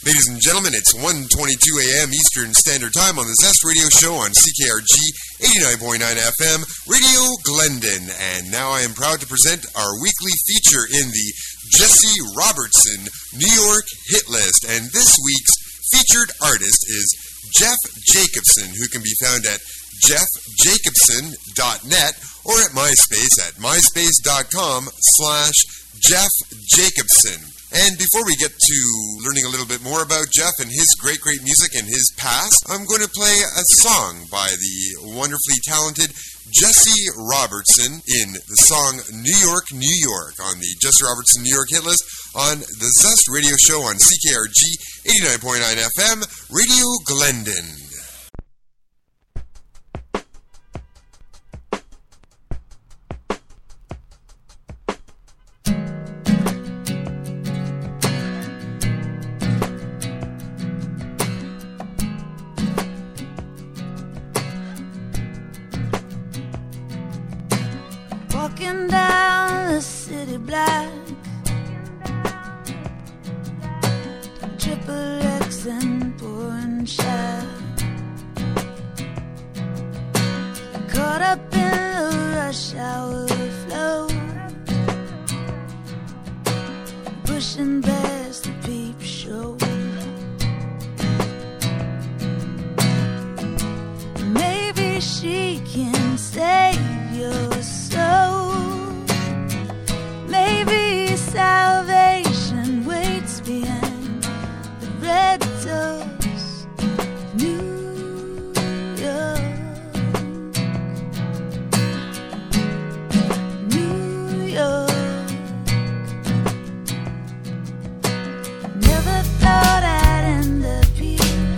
Ladies and gentlemen, it's 1:22 a.m. Eastern Standard Time on the Zest Radio Show on CKRG 89.9 FM, Radio Glendon. And now I am proud to present our weekly feature in the Jesse Robertson New York Hit List. And this week's featured artist is Jeff Jacobson, who can be found at jeffjacobson.net or at MySpace at myspace.com/Jeff Jacobson. And before we get to learning a little bit more about Jeff and his great music and his past, I'm going to play a song by the wonderfully talented Jesse Robertson in the song New York, New York on the Jesse Robertson New York Hit List on the Zest Radio Show on CKRG 89.9 FM, Radio Glendon. Walking down the city block, Triple X and pouring shot, caught up in the rush hour flow, pushing past the peep show. Maybe she can save your soul. Maybe salvation waits behind the red doors of New York. New York. Never thought I'd end up here.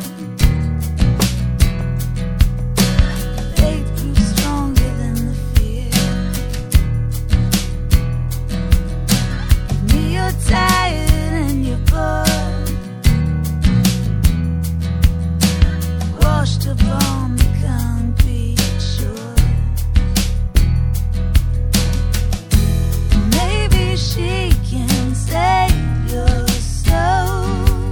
Faith grew stronger than the fear. You're tired and you're bored, washed up on the concrete shore. Maybe she can save your soul.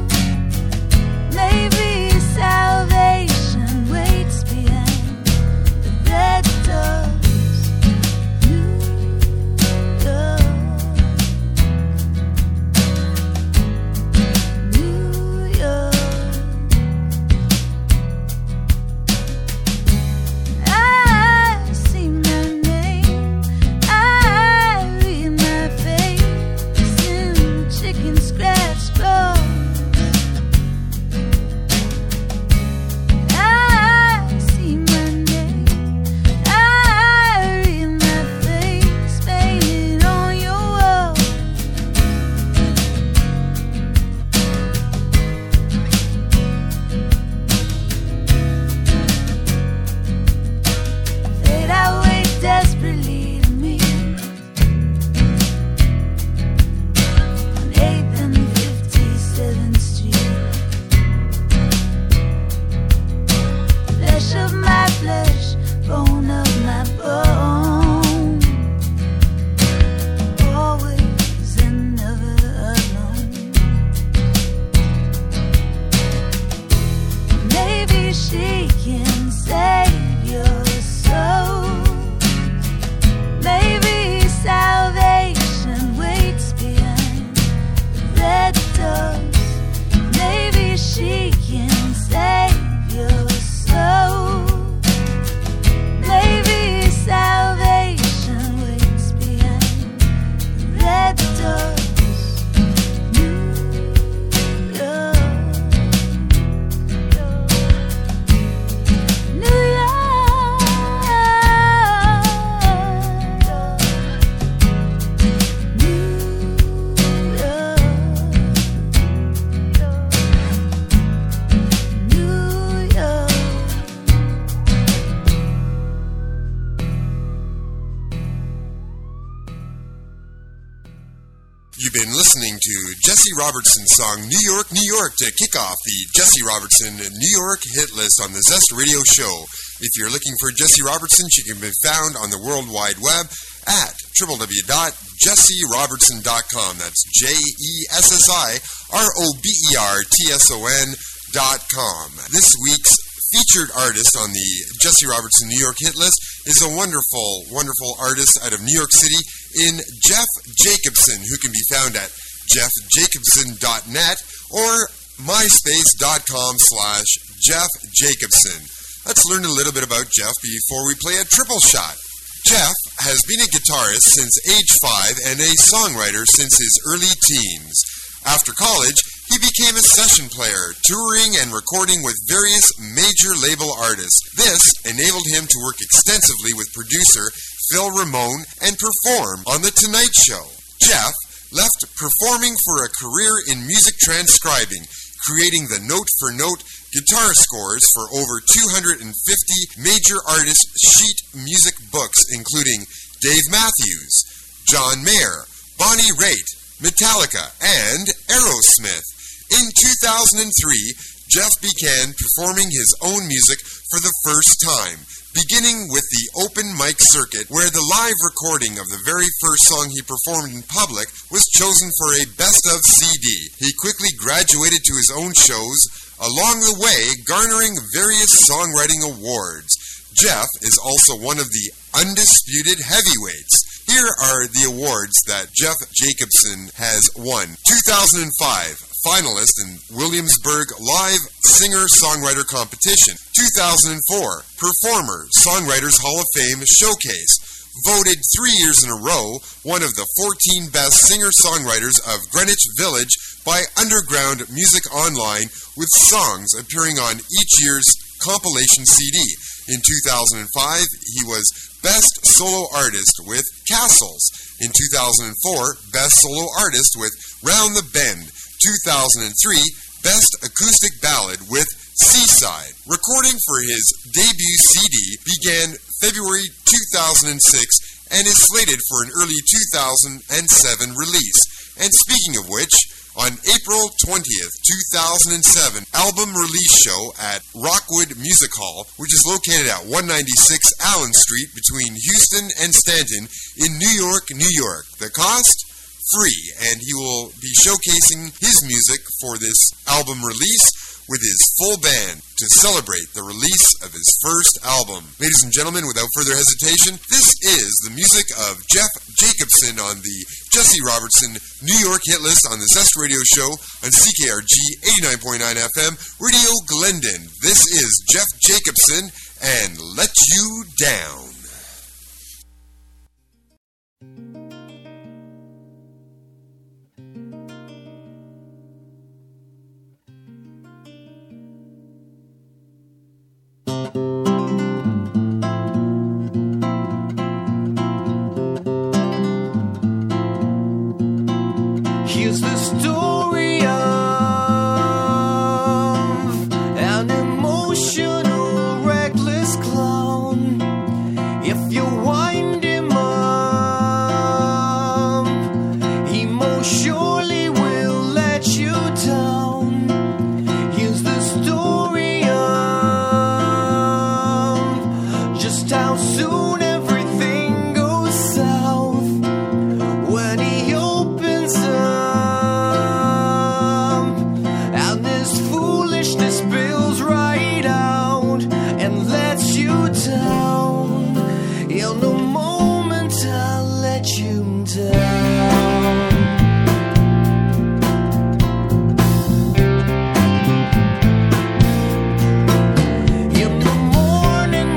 Maybe salvation waits behind the red doors. New York. New York. I see my name, I read my face in chicken scratch floors. I see my name, I read my face painted on your wall. Fade away desperately to me on 8th and 57th Street. Flesh of my flesh, bone of my bone. Always and never alone. Maybe she can save your soul. Maybe salvation waits behind the red doors. Maybe she can save your soul. Maybe salvation waits behind the red doors. New York. New You've been listening to Jesse Robertson's song New York, New York to kick off the Jesse Robertson New York Hit List on the Zest Radio Show. If you're looking for Jesse Robertson, she can be found on the World Wide Web at www.jesserobertson.com. That's ROBERTSON.com. This week's featured artist on the Jesse Robertson New York hit list is a wonderful, wonderful artist out of New York City in Jeff Jacobson, who can be found at jeffjacobson.net or myspace.com/Jeff Jacobson. Let's learn a little bit about Jeff before we play a triple shot. Jeff has been a guitarist since age 5 and a songwriter since his early teens. After college, he became a session player, touring and recording with various major label artists. This enabled him to work extensively with producer Phil Ramone and perform on The Tonight Show. Jeff left performing for a career in music transcribing, creating the note-for-note guitar scores for over 250 major artist sheet music books, including Dave Matthews, John Mayer, Bonnie Raitt, Metallica, and Aerosmith. In 2003, Jeff began performing his own music for the first time, beginning with the open mic circuit, where the live recording of the very first song he performed in public was chosen for a best-of CD. He quickly graduated to his own shows, along the way garnering various songwriting awards. Jeff is also one of the undisputed heavyweights. Here are the awards that Jeff Jacobson has won. 2005, finalist in Williamsburg Live Singer-Songwriter Competition. 2004, Performer, Songwriters Hall of Fame Showcase. Voted 3 years in a row, one of the 14 best singer-songwriters of Greenwich Village by Underground Music Online, with songs appearing on each year's compilation CD. In 2005, he was Best Solo Artist with Castles. In 2004, Best Solo Artist with Round the Bend. 2003, Best Acoustic Ballad with Seaside. Recording for his debut CD began February 2006 and is slated for an early 2007 release. And speaking of which, on April 20th, 2007, album release show at Rockwood Music Hall, which is located at 196 Allen Street between Houston and Stanton in New York, New York. The cost? Free, and he will be showcasing his music for this album release with his full band to celebrate the release of his first album. Ladies and gentlemen, without further hesitation, this is the music of Jeff Jacobson on the Jesse Robertson New York hit list on the Zest Radio Show on CKRG 89.9 FM, Radio Glendon. This is Jeff Jacobson and Let You Down. Here's the story of an emotional, reckless clown. If you wind him up, he most surely will let you down. Here's the story of just how soon everything goes south when he opens up. Spills right out and lets you down. In a moment I'll let you down. In the morning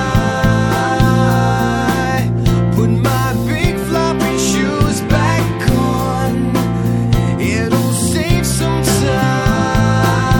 I put my big floppy shoes back on. It'll save some time.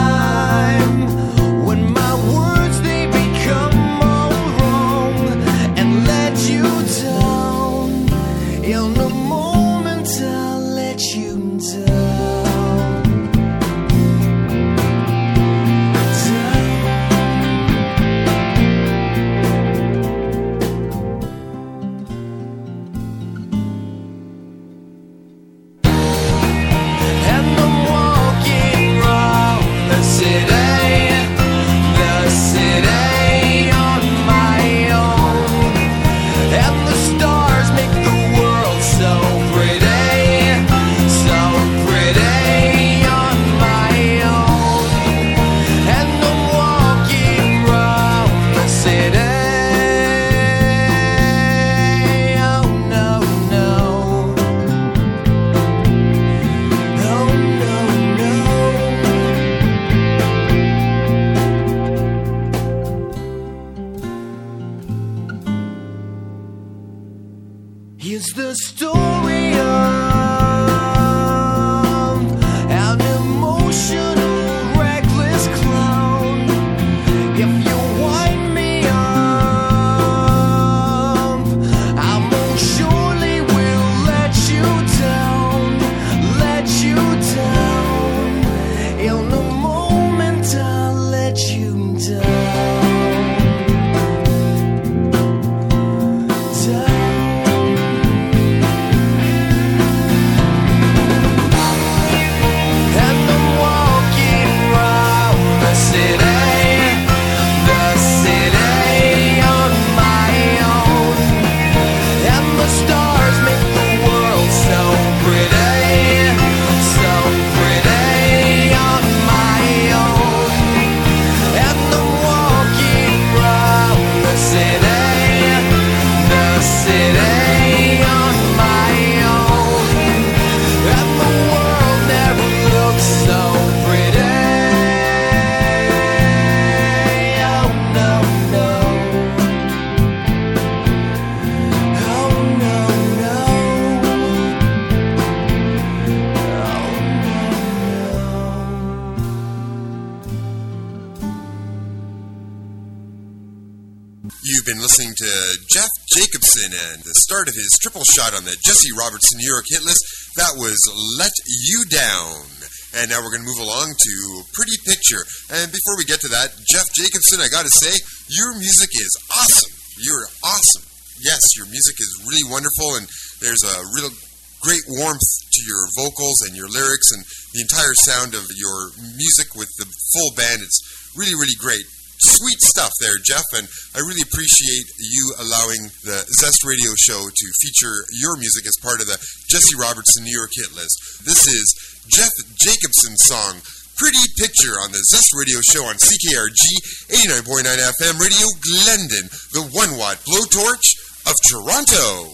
You've been listening to Jeff Jacobson and the start of his triple shot on the Jesse Robertson New York hit list. That was Let You Down. And now we're going to move along to Pretty Picture. And before we get to that, Jeff Jacobson, I got to say, your music is awesome. You're awesome. Yes, your music is really wonderful, and there's a real great warmth to your vocals and your lyrics and the entire sound of your music with the full band. It's really, really great. Sweet stuff there, Jeff, and I really appreciate you allowing the Zest Radio Show to feature your music as part of the Jesse Robertson New York hit list. This is Jeff Jacobson's song, Pretty Picture, on the Zest Radio Show on CKRG 89.9 FM Radio Glendon, the 1-watt blowtorch of Toronto.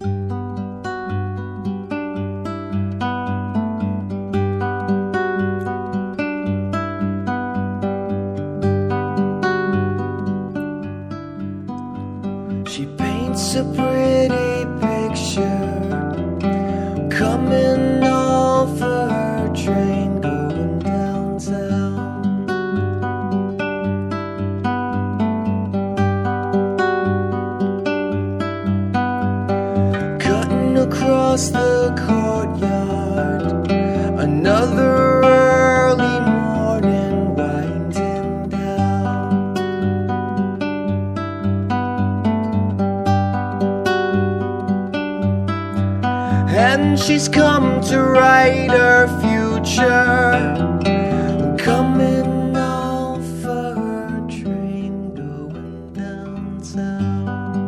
A pretty picture coming off her train going downtown. Cutting across the courtyard, another early morning winding down. And she's come to write her future, coming off her train going downtown.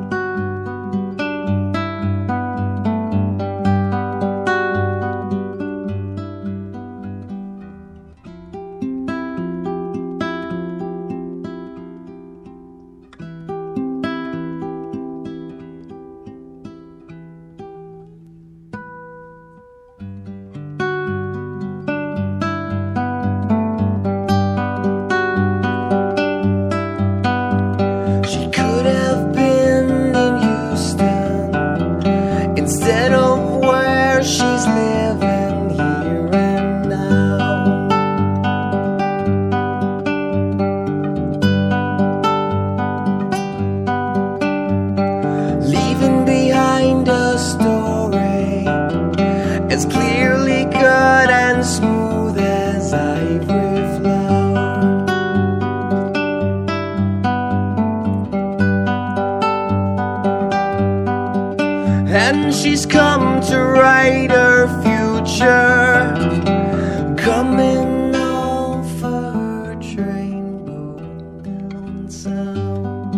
And she's come to write her future, coming off her train going downtown.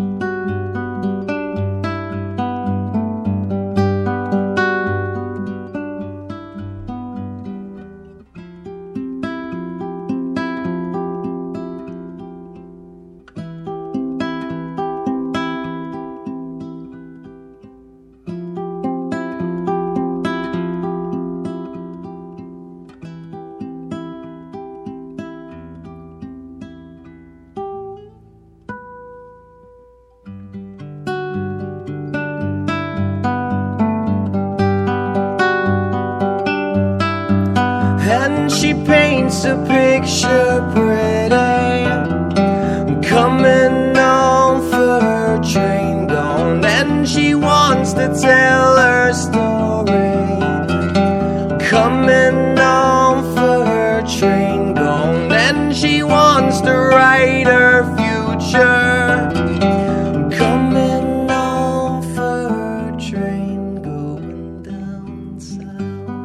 And she paints a picture pretty, coming off her train gone. And she wants to tell her story, coming off her train gone. And she wants to write her future, coming off her train going downtown.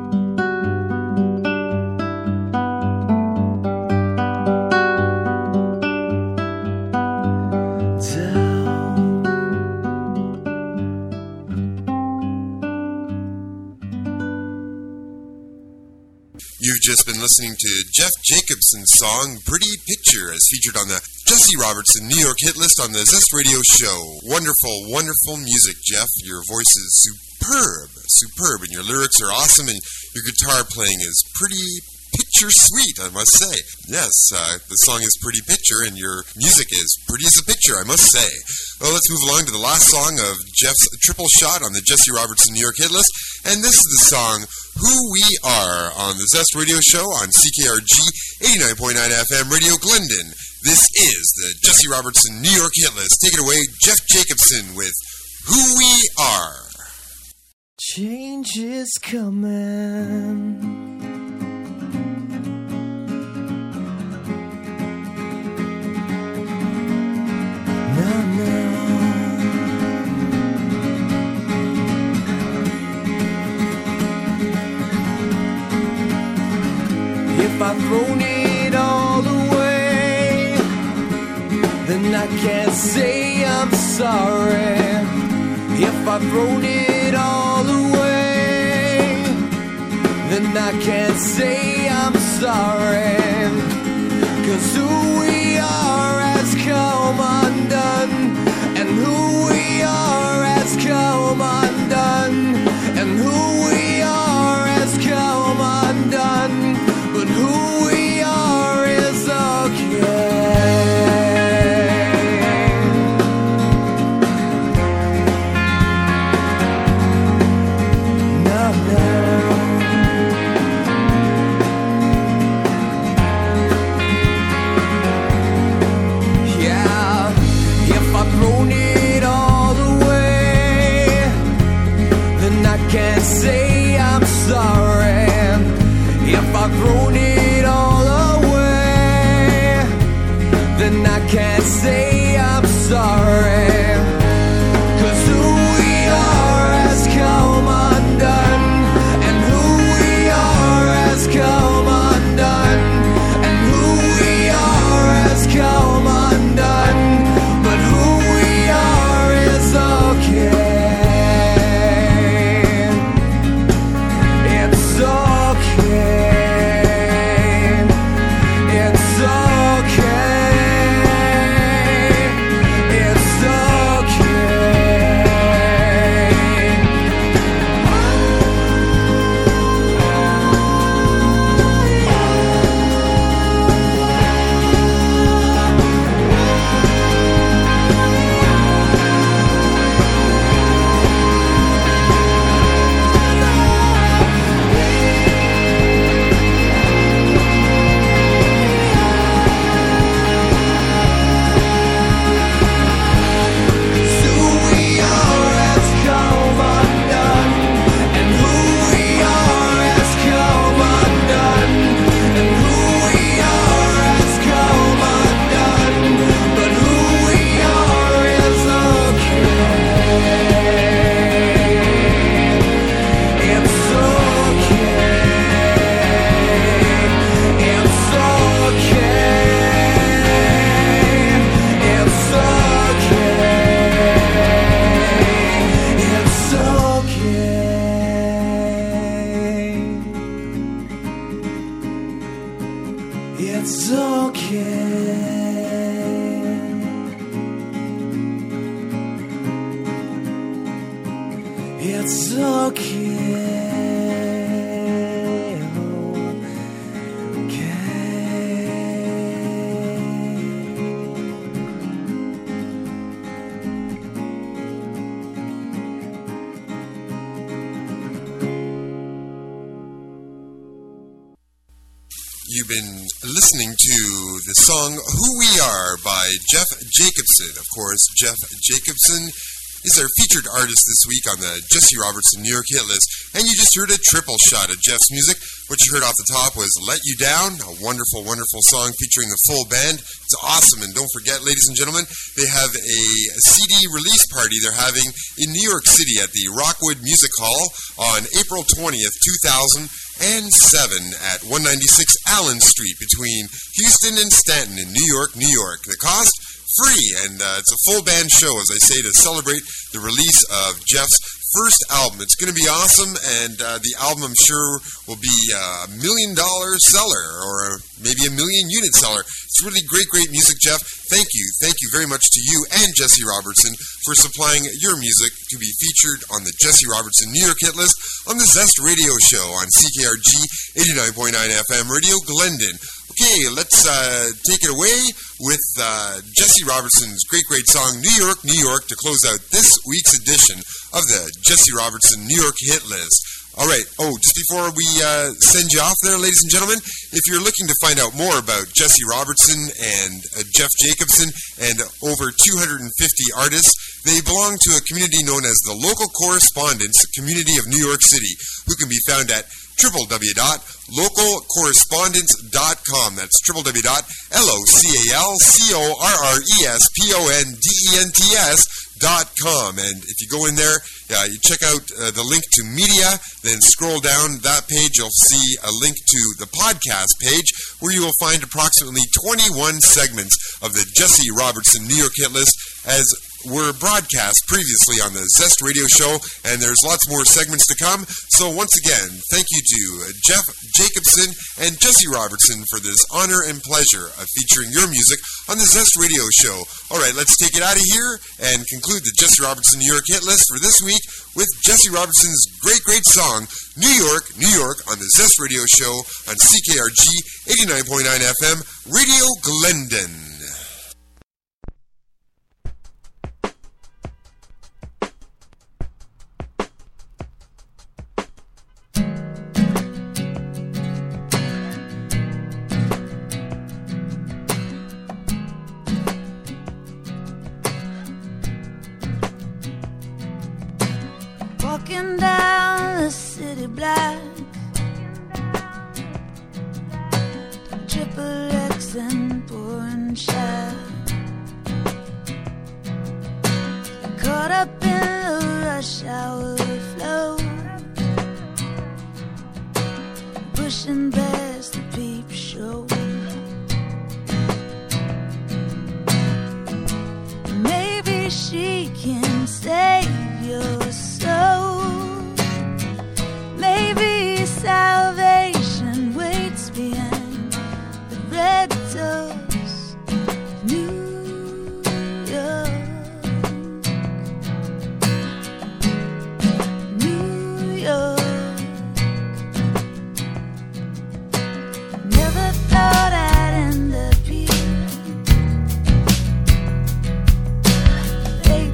You've just been listening to Jeff Jacobson's song, Pretty Picture, as featured on the Jesse Robertson New York hit list on the Zest Radio Show. Wonderful, wonderful music, Jeff. Your voice is superb, and your lyrics are awesome, and your guitar playing is pretty picture sweet, I must say. Yes, the song is Pretty Picture, and your music is pretty as a picture, I must say. Well, let's move along to the last song of Jeff's triple shot on the Jesse Robertson New York hit list, and this is the song Who We Are on the Zest Radio Show on CKRG 89.9 FM Radio Glendon, This is the Jesse Robertson New York Hit List. Take it away, Jeff Jacobson with Who We Are. Change is coming. If I've thrown it all away, then I can't say I'm sorry. If I've thrown it all away, then I can't say I'm sorry. 'Cause who we are has come undone, and who we are has come undone, and who we are has come undone. But who we are is okay. No, no. Yeah, if I've thrown it all away, then I can't say I'm sorry. If I've thrown it all away, then I can't say I'm sorry. 'Cause who we are has come undone, and who we are has come undone, and who we are has come undone. But who we are is okay. It's okay. It's You've been listening to the song Who We Are by Jeff Jacobson. Of course, Jeff Jacobson is our featured artist this week on the Jesse Robertson New York Hit List. And you just heard a triple shot of Jeff's music. What you heard off the top was Let You Down, a wonderful, wonderful song featuring the full band. It's awesome. And don't forget, ladies and gentlemen, they have a CD release party they're having in New York City at the Rockwood Music Hall on April 20th, 2007 at 196 Allen Street between Houston and Stanton in New York, New York. The cost? Free, and it's a full band show, as I say, to celebrate the release of Jeff's first album. It's going to be awesome, and the album, I'm sure, will be a $1 million seller, or maybe a 1 million unit seller. It's really great, great music, Jeff. Thank you very much to you and Jesse Robertson for supplying your music to be featured on the Jesse Robertson New York Hit List on the Zest Radio Show on CKRG 89.9 FM Radio Glendon. Okay, let's take it away with Jesse Robertson's great, great song, New York, New York, to close out this week's edition of the Jesse Robertson New York Hit List. All right. Oh, just before we send you off there, ladies and gentlemen, if you're looking to find out more about Jesse Robertson and Jeff Jacobson and over 250 artists, they belong to a community known as the Local Correspondents Community of New York City, who can be found at www.localcorrespondents.com. That's www.localcorrespondents.com. And if you go in there, you check out the link to media, then scroll down that page, you'll see a link to the podcast page where you will find approximately 21 segments of the Jesse Robertson New York Hit List as were broadcast previously on the Zest Radio Show, and there's lots more segments to come. So once again, thank you to Jeff Jacobson and Jesse Robertson for this honor and pleasure of featuring your music on the Zest Radio Show. All right, let's take it out of here and conclude the Jesse Robertson New York Hit List for this week with Jesse Robertson's great song, New York, New York, on the Zest Radio Show on CKRG 89.9 FM, Radio Glendon. Walking down the city block, triple X and pouring shot, caught up in the rush hour flow, pushing past the peep show. Maybe she can save your soul. Maybe salvation waits behind the red doors of New York. New York. Never thought I'd end up here,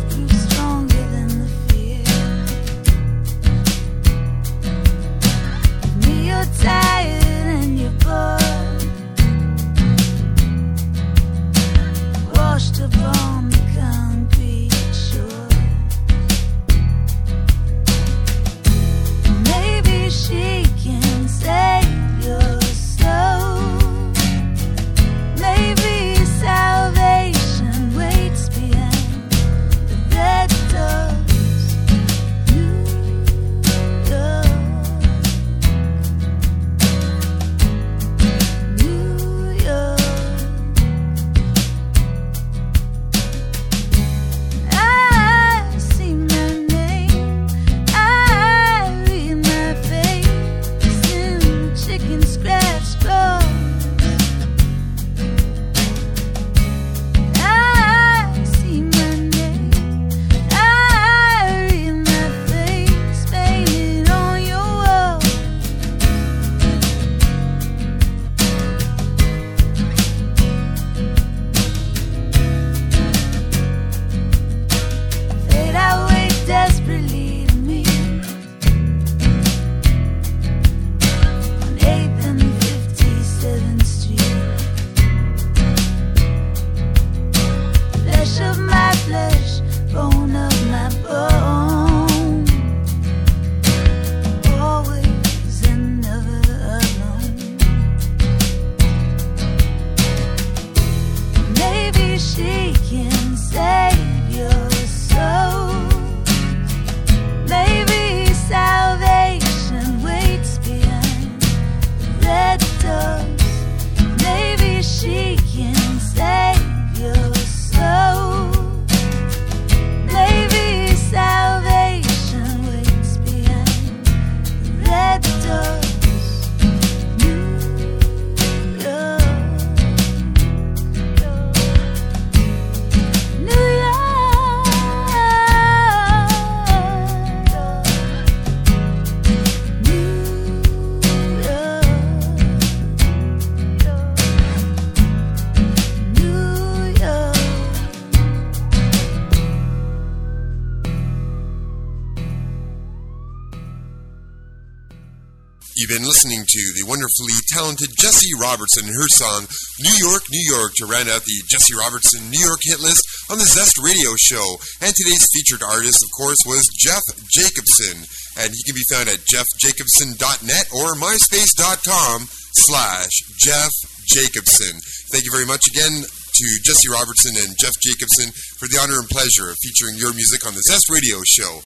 been listening to the wonderfully talented Jessie Robertson and her song, New York, New York, to round out the Jessie Robertson New York hit list on the Zest Radio Show. And today's featured artist, of course, was Jeff Jacobson. And he can be found at jeffjacobson.net or myspace.com/Jeff Jacobson. Thank you very much again to Jessie Robertson and Jeff Jacobson for the honor and pleasure of featuring your music on the Zest Radio Show.